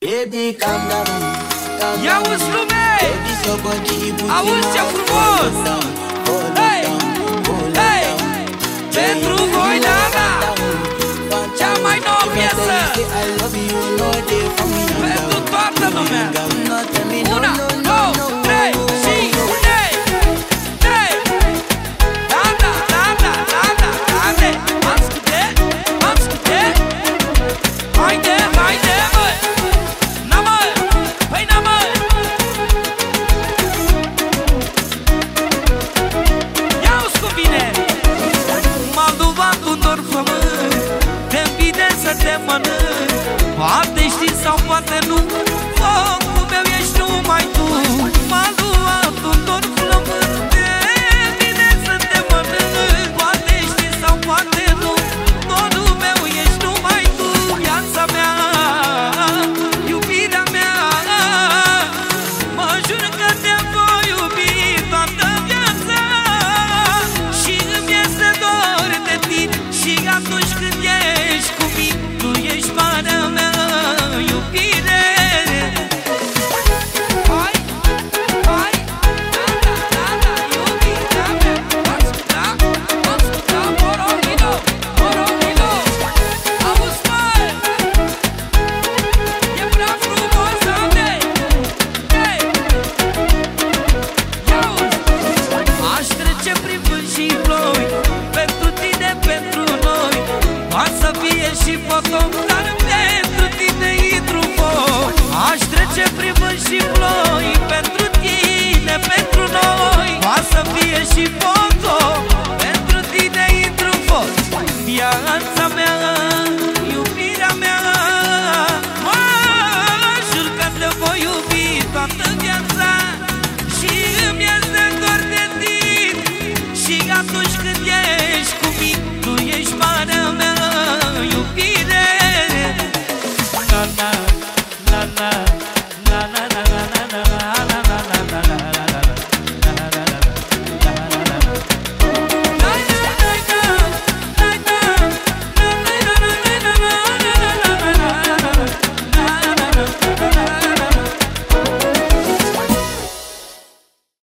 Baby, calm down, calm Ia down. uzi lume! Baby, so body, put it Auzi ce on. frumos! Hei! Hei! Pentru voi, Dana! Cea mai nouă piesă! Pentru toată lumea! 1, 2, 3 și 1! Dana, Dana, Dana, Dana! M-ascute, m-ascute! Haide, haide, măi! Na, măi! Păi, na, măi! Ia-uzi cum vine! M-am luat un dor frământ, te-mi vine să te mănânc. Poate știi sau poate nu, focul meu ești numai tu. M-am luat un dor frământ, te-mi vine să te mănânc. Poate știi sau poate nu, dorul meu ești numai tu. Viața mea, iubirea mea, mă jur că te voi iubi toată viața. Și îmi este dor de tine și atunci când ești cu mine, tu ești marea mea iubire. Hai, hai, Dana, Dana, iubirea mea. Asculta, asculta, Poromino, Poromino. Auzi, măi, e prea frumos, Ande. Hei, ia-uzi. Aș trece prin vânt și ploi, pentru tine, pentru noi. Poate să fie și potop, dar pentru tine intru în foc. Aș trece prin vânt și ploi, pentru tine, pentru noi. Poate să fie și potop, pentru tine intru în foc. Viața mea, iubirea mea, mă jur că te voi iubi toată viața. Și îmi este dor de tine și atunci când ești cu mine, tu ești marea mea